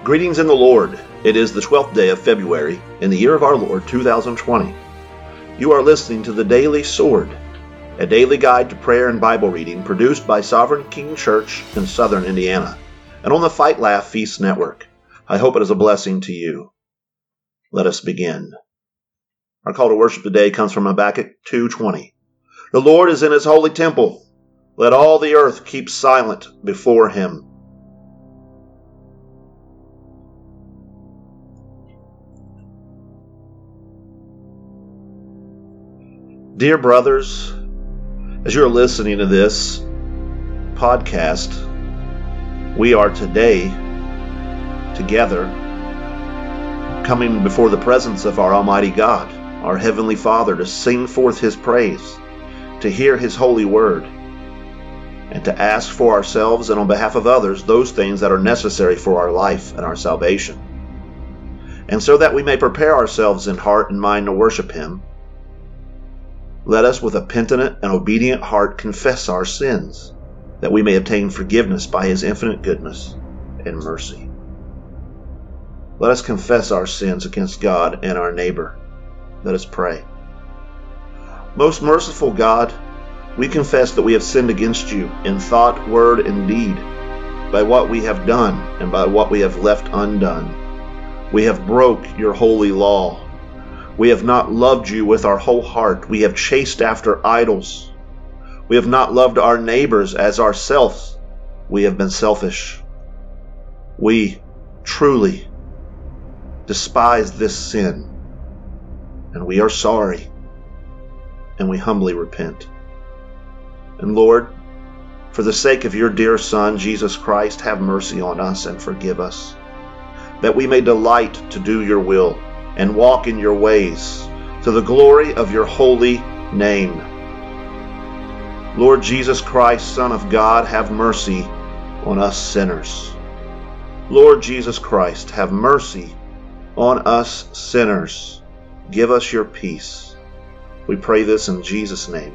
Greetings in the Lord. It is the 12th day of February in the year of our Lord 2020. You are listening to the Daily Sword, a daily guide to prayer and Bible reading produced by Sovereign King Church in Southern Indiana and on the Fight Laugh Feast Network. I hope it is a blessing to you. Let us begin. Our call to worship today comes from Habakkuk 2:20. The Lord is in his holy temple. Let all the earth keep silent before him. Dear brothers, as you're listening to this podcast, we are today together coming before the presence of our Almighty God, our Heavenly Father, to sing forth His praise, to hear His holy word, and to ask for ourselves and on behalf of others those things that are necessary for our life and our salvation. And so that we may prepare ourselves in heart and mind to worship Him, let us with a penitent and obedient heart confess our sins, that we may obtain forgiveness by His infinite goodness and mercy. Let us confess our sins against God and our neighbor. Let us pray. Most merciful God, we confess that we have sinned against you in thought, word, and deed, by what we have done and by what we have left undone. We have broke your holy law. We have not loved you with our whole heart. We have chased after idols. We have not loved our neighbors as ourselves. We have been selfish. We truly despise this sin, and we are sorry, and we humbly repent. And Lord, for the sake of your dear Son, Jesus Christ, have mercy on us and forgive us, that we may delight to do your will and walk in your ways, to the glory of your holy name. Lord Jesus Christ, Son of God, have mercy on us sinners. Lord Jesus Christ, have mercy on us sinners. Give us your peace. We pray this in Jesus' name.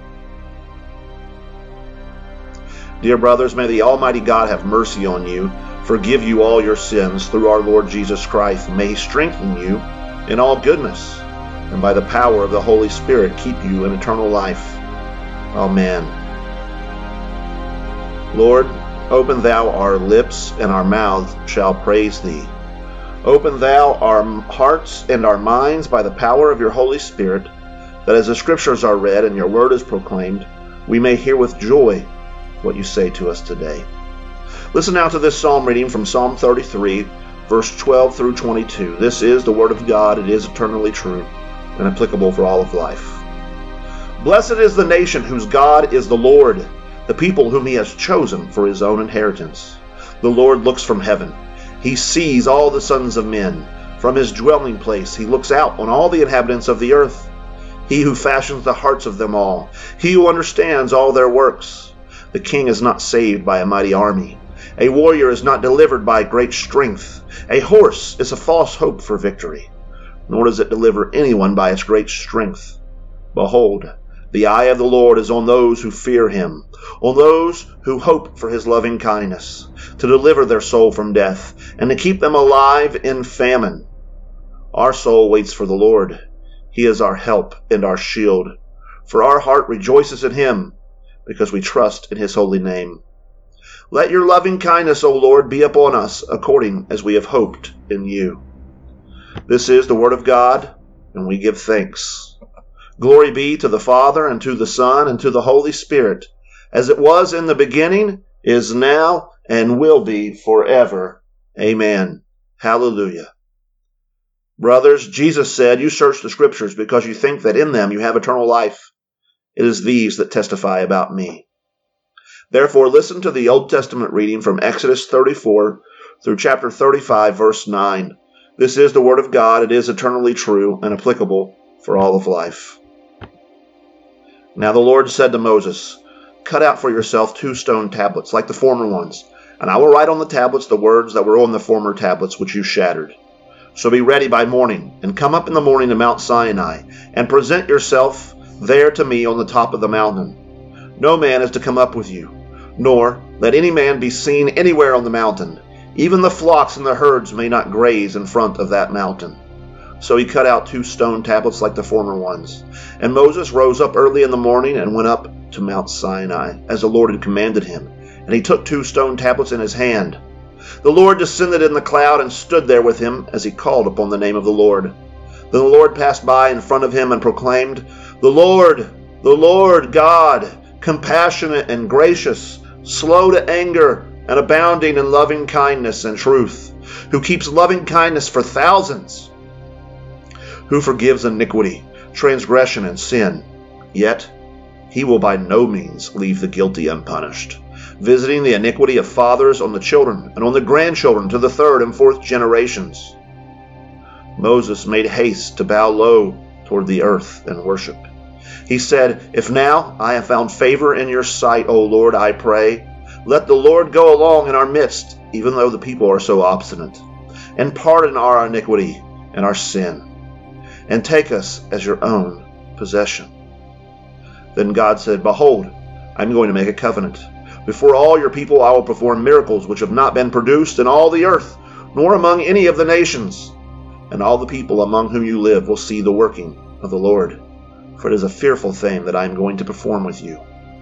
Dear brothers, may the Almighty God have mercy on you, forgive you all your sins through our Lord Jesus Christ. May He strengthen you in all goodness, and by the power of the Holy Spirit keep you in eternal life. Amen. Lord, open thou our lips, and our mouths shall praise thee. Open thou our hearts and our minds by the power of your Holy Spirit, that as the Scriptures are read and your word is proclaimed, we may hear with joy what you say to us today. Listen now to this psalm reading from Psalm 33, verse 12 through 22. This is the word of God. It is eternally true and applicable for all of life. Blessed is the nation whose God is the Lord, the people whom he has chosen for his own inheritance. The Lord looks from heaven. He sees all the sons of men. From his dwelling place he looks out on all the inhabitants of the earth. He who fashions the hearts of them all. He who understands all their works. The king is not saved by a mighty army. A warrior is not delivered by great strength. A horse is a false hope for victory, nor does it deliver anyone by its great strength. Behold, the eye of the Lord is on those who fear him, on those who hope for his loving kindness, to deliver their soul from death, and to keep them alive in famine. Our soul waits for the Lord. He is our help and our shield. For our heart rejoices in him, because we trust in his holy name. Let your loving kindness, O Lord, be upon us, according as we have hoped in you. This is the word of God, and we give thanks. Glory be to the Father, and to the Son, and to the Holy Spirit, as it was in the beginning, is now, and will be forever. Amen. Hallelujah. Brothers, Jesus said, you search the Scriptures because you think that in them you have eternal life. It is these that testify about me. Therefore, listen to the Old Testament reading from Exodus 34 through chapter 35, verse 9. This is the word of God. It is eternally true and applicable for all of life. Now the Lord said to Moses, cut out for yourself 2 stone tablets, like the former ones, and I will write on the tablets the words that were on the former tablets which you shattered. So be ready by morning, and come up in the morning to Mount Sinai, and present yourself there to me on the top of the mountain. No man is to come up with you, nor let any man be seen anywhere on the mountain. Even the flocks and the herds may not graze in front of that mountain. So he cut out 2 stone tablets like the former ones. And Moses rose up early in the morning and went up to Mount Sinai, as the Lord had commanded him. And he took 2 stone tablets in his hand. The Lord descended in the cloud and stood there with him as he called upon the name of the Lord. Then the Lord passed by in front of him and proclaimed, the Lord God, compassionate and gracious, slow to anger, and abounding in loving kindness and truth, who keeps loving kindness for thousands, who forgives iniquity, transgression, and sin. Yet he will by no means leave the guilty unpunished, visiting the iniquity of fathers on the children and on the grandchildren to the 3rd and 4th generations. Moses made haste to bow low toward the earth and worship. He said, if now I have found favor in your sight, O Lord, I pray, let the Lord go along in our midst, even though the people are so obstinate, and pardon our iniquity and our sin, and take us as your own possession. Then God said, behold, I am going to make a covenant. Before all your people I will perform miracles which have not been produced in all the earth, nor among any of the nations. And all the people among whom you live will see the working of the Lord. For it is a fearful thing that I am going to perform with you.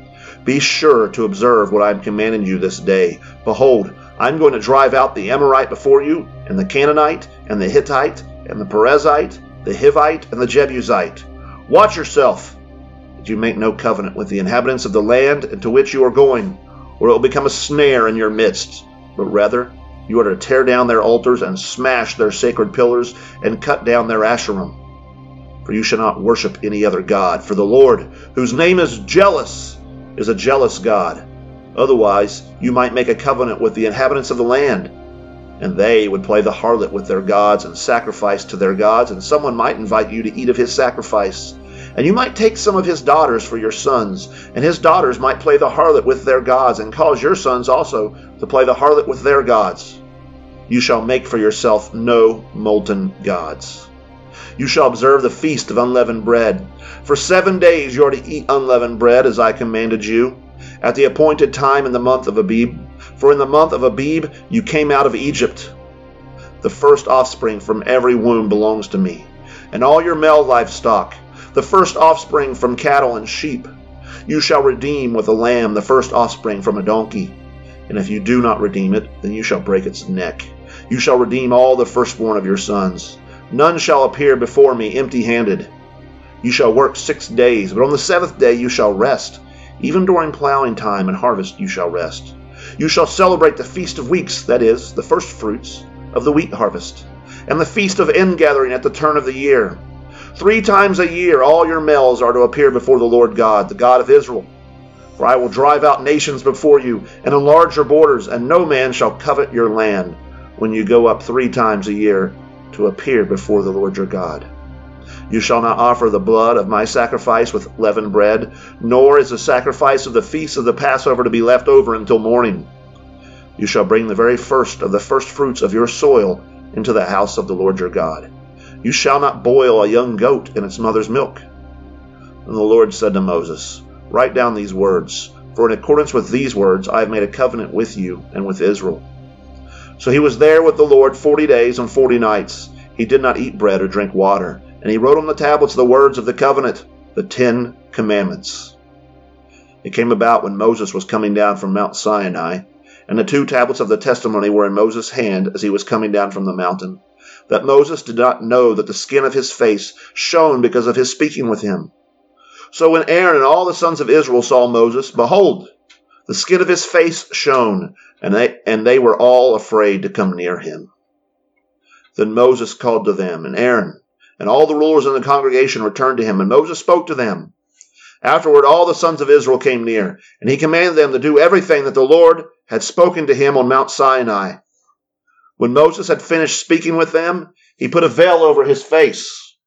Be sure to observe what I am commanding you this day. Behold, I am going to drive out the Amorite before you, and the Canaanite, and the Hittite, and the Perizzite, the Hivite, and the Jebusite. Watch yourself, that you make no covenant with the inhabitants of the land into which you are going, or it will become a snare in your midst. But rather, you are to tear down their altars and smash their sacred pillars and cut down their Asherim. For you shall not worship any other god, for the Lord, whose name is jealous, is a jealous God. Otherwise, you might make a covenant with the inhabitants of the land, and they would play the harlot with their gods and sacrifice to their gods, and someone might invite you to eat of his sacrifice. And you might take some of his daughters for your sons, and his daughters might play the harlot with their gods, and cause your sons also to play the harlot with their gods. You shall make for yourself no molten gods. You shall observe the feast of unleavened bread. For 7 days you are to eat unleavened bread, as I commanded you, at the appointed time in the month of Abib. For in the month of Abib you came out of Egypt. The first offspring from every womb belongs to me, and all your male livestock, the first offspring from cattle and sheep. You shall redeem with a lamb the first offspring from a donkey. And if you do not redeem it, then you shall break its neck. You shall redeem all the firstborn of your sons. None shall appear before me empty-handed. You shall work 6 days, but on the 7th day you shall rest. Even during plowing time and harvest you shall rest. You shall celebrate the Feast of Weeks, that is, the first fruits of the wheat harvest, and the Feast of Ingathering at the turn of the year. 3 times a year all your males are to appear before the Lord God, the God of Israel. For I will drive out nations before you, and enlarge your borders, and no man shall covet your land, when you go up 3 times a year to appear before the Lord your God. You shall not offer the blood of my sacrifice with leavened bread, nor is the sacrifice of the feast of the Passover to be left over until morning. You shall bring the very first of the first fruits of your soil into the house of the Lord your God. You shall not boil a young goat in its mother's milk. And the Lord said to Moses, write down these words, for in accordance with these words I have made a covenant with you and with Israel. So he was there with the Lord 40 days and 40 nights. He did not eat bread or drink water. And he wrote on the tablets the words of the covenant, the 10 Commandments. It came about when Moses was coming down from Mount Sinai, and the 2 tablets of the testimony were in Moses' hand as he was coming down from the mountain, that Moses did not know that the skin of his face shone because of his speaking with him. So when Aaron and all the sons of Israel saw Moses, behold, the skin of his face shone, and they were all afraid to come near him. Then Moses called to them, and Aaron and all the rulers in the congregation returned to him, and Moses spoke to them. Afterward all the sons of Israel came near, and he commanded them to do everything that the Lord had spoken to him on Mount Sinai. When Moses had finished speaking with them, he put a veil over his face.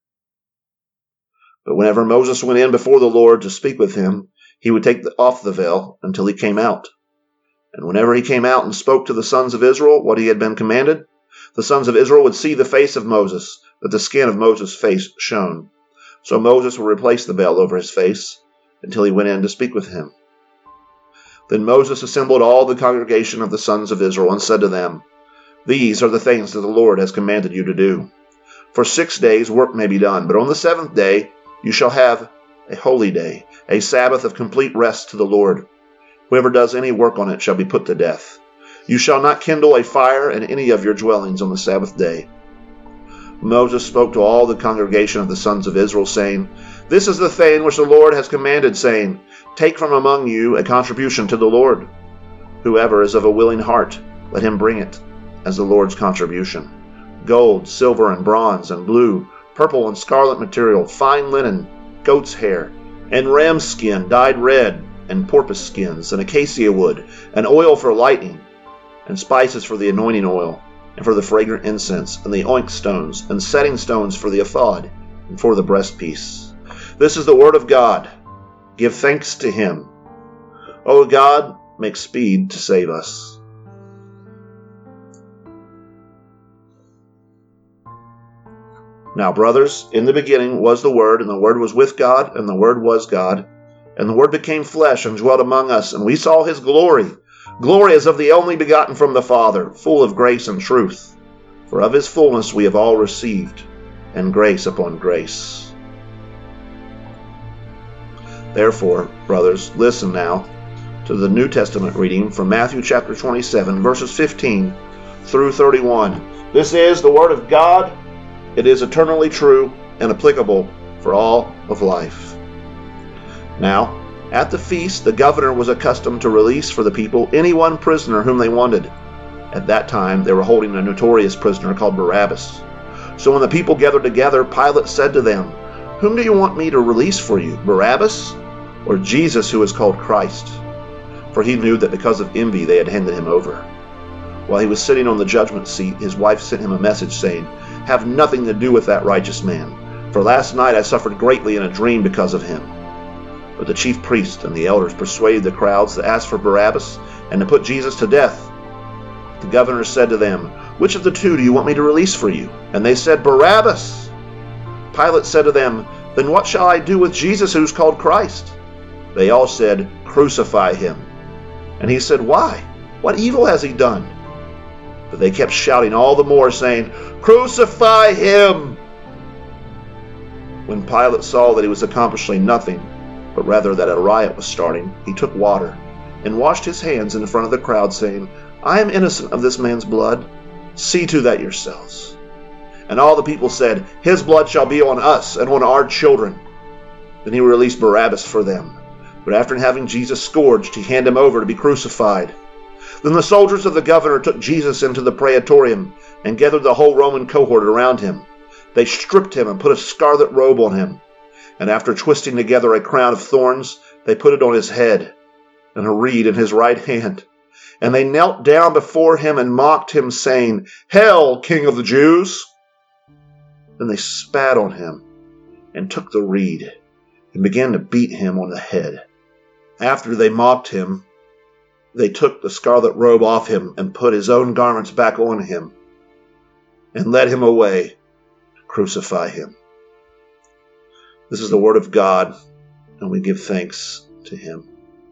But whenever Moses went in before the Lord to speak with him, he would take off the veil until he came out. And whenever he came out and spoke to the sons of Israel what he had been commanded, the sons of Israel would see the face of Moses, but the skin of Moses' face shone. So Moses would replace the veil over his face until he went in to speak with him. Then Moses assembled all the congregation of the sons of Israel and said to them, These are the things that the Lord has commanded you to do. For 6 days work may be done, but on the seventh day you shall have a holy day, a Sabbath of complete rest to the Lord. Whoever does any work on it shall be put to death. You shall not kindle a fire in any of your dwellings on the Sabbath day. Moses spoke to all the congregation of the sons of Israel, saying, This is the thing which the Lord has commanded, saying, Take from among you a contribution to the Lord. Whoever is of a willing heart, let him bring it as the Lord's contribution. Gold, silver, and bronze, and blue, purple, and scarlet material, fine linen, goat's hair, and ram's skin dyed red, and porpoise skins, and acacia wood, and oil for lighting, and spices for the anointing oil, and for the fragrant incense, and the onyx stones, and setting stones for the ephod, and for the breastpiece. This is the word of God. Give thanks to him. O God, make speed to save us. Now, brothers, in the beginning was the Word, and the Word was with God, and the Word was God. And the Word became flesh and dwelt among us, and we saw his glory. Glory as of the only begotten from the Father, full of grace and truth. For of his fullness we have all received, and grace upon grace. Therefore, brothers, listen now to the New Testament reading from Matthew chapter 27, verses 15 through 31. This is the Word of God. It is eternally true and applicable for all of life. Now, at the feast, the governor was accustomed to release for the people any one prisoner whom they wanted. At that time, they were holding a notorious prisoner called Barabbas. So when the people gathered together, Pilate said to them, Whom do you want me to release for you, Barabbas or Jesus, who is called Christ? For he knew that because of envy they had handed him over. While he was sitting on the judgment seat, his wife sent him a message saying, Have nothing to do with that righteous man, for last night I suffered greatly in a dream because of him. But the chief priests and the elders persuaded the crowds to ask for Barabbas and to put Jesus to death. The governor said to them, Which of the two do you want me to release for you? And they said, Barabbas. Pilate said to them, Then what shall I do with Jesus, who is called Christ? They all said, Crucify him. And he said, Why? What evil has he done? But they kept shouting all the more, saying, Crucify him! When Pilate saw that he was accomplishing nothing, but rather that a riot was starting, he took water and washed his hands in front of the crowd, saying, I am innocent of this man's blood. See to that yourselves. And all the people said, His blood shall be on us and on our children. Then he released Barabbas for them. But after having Jesus scourged, he handed him over to be crucified. Then the soldiers of the governor took Jesus into the praetorium and gathered the whole Roman cohort around him. They stripped him and put a scarlet robe on him. And after twisting together a crown of thorns, they put it on his head and a reed in his right hand. And they knelt down before him and mocked him, saying, Hail, King of the Jews! Then they spat on him and took the reed and began to beat him on the head. After they mocked him, they took the scarlet robe off him and put his own garments back on him and led him away to crucify him. This is the word of God, and we give thanks to him.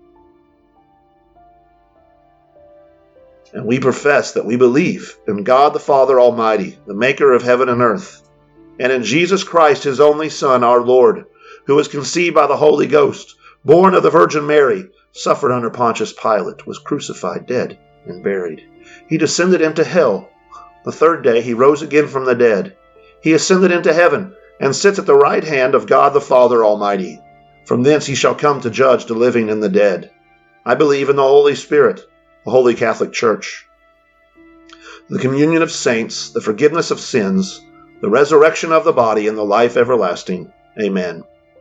And we profess that we believe in God the Father Almighty, the maker of heaven and earth, and in Jesus Christ, his only Son, our Lord, who was conceived by the Holy Ghost, born of the Virgin Mary, suffered under Pontius Pilate, was crucified, dead, and buried. He descended into hell. The third day he rose again from the dead. He ascended into heaven, and sits at the right hand of God the Father Almighty. From thence he shall come to judge the living and the dead. I believe in the Holy Spirit, the Holy Catholic Church, the communion of saints, the forgiveness of sins, the resurrection of the body, and the life everlasting. Amen.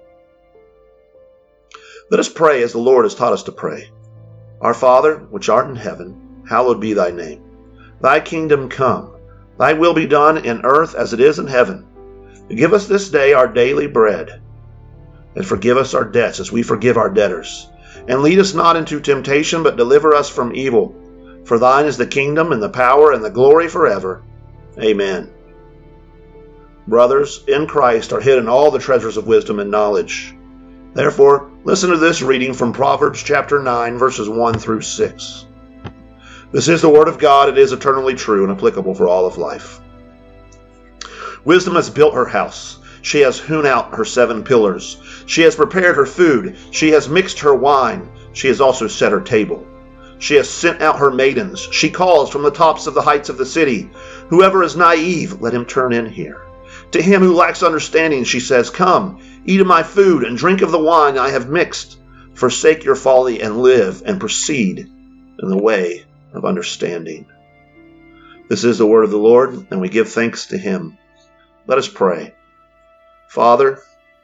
Let us pray as the Lord has taught us to pray. Our Father, which art in heaven, hallowed be thy name. Thy kingdom come. Thy will be done in earth as it is in heaven. Give us this day our daily bread, and forgive us our debts as we forgive our debtors. And lead us not into temptation, but deliver us from evil. For thine is the kingdom, and the power, and the glory forever. Amen. Brothers, in Christ are hidden all the treasures of wisdom and knowledge. Therefore, listen to this reading from Proverbs chapter 9, verses 1 through 6. This is the word of God. It is eternally true and applicable for all of life. Wisdom has built her house. She has hewn out her 7 pillars. She has prepared her food. She has mixed her wine. She has also set her table. She has sent out her maidens. She calls from the tops of the heights of the city. Whoever is naive, let him turn in here. To him who lacks understanding, she says, come, eat of my food and drink of the wine I have mixed. Forsake your folly and live, and proceed in the way of understanding. This is the word of the Lord, and we give thanks to him. Let us pray. Father,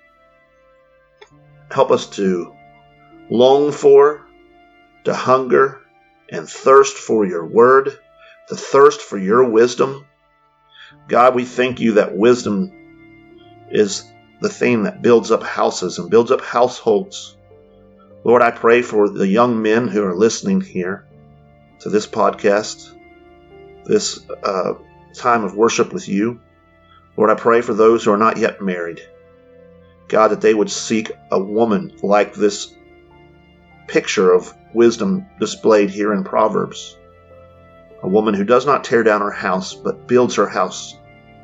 help us to long for, to hunger and thirst for your word, to thirst for your wisdom. God, we thank you that wisdom is the thing that builds up houses and builds up households. Lord, I pray for the young men who are listening here to this podcast, this time of worship with you. Lord, I pray for those who are not yet married. God, that they would seek a woman like this picture of wisdom displayed here in Proverbs. A woman who does not tear down her house, but builds her house.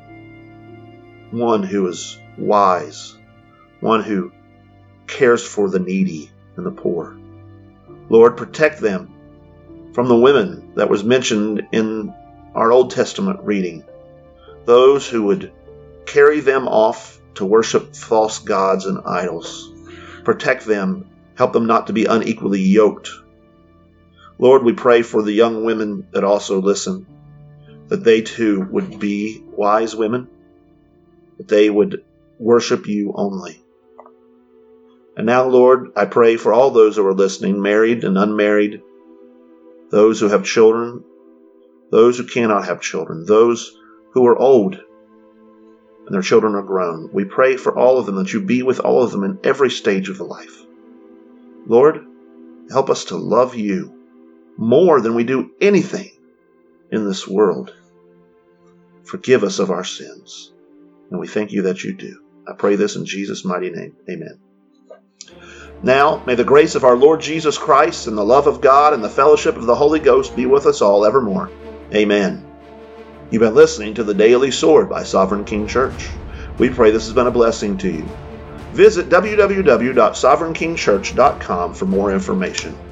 One who is wise. One who cares for the needy and the poor. Lord, protect them from the women that was mentioned in our Old Testament reading. Those who would carry them off to worship false gods and idols. Protect them. Help them not to be unequally yoked. Lord, we pray for the young women that also listen, that they too would be wise women, that they would worship you only. And now, Lord, I pray for all those who are listening, married and unmarried, those who have children, those who cannot have children, those who are old and their children are grown. We pray for all of them, that you be with all of them in every stage of life. Lord, help us to love you more than we do anything in this world. Forgive us of our sins, and we thank you that you do. I pray this in Jesus' mighty name. Amen. Now, may the grace of our Lord Jesus Christ and the love of God and the fellowship of the Holy Ghost be with us all evermore. Amen. You've been listening to The Daily Sword by Sovereign King Church. We pray this has been a blessing to you. Visit www.sovereignkingchurch.com for more information.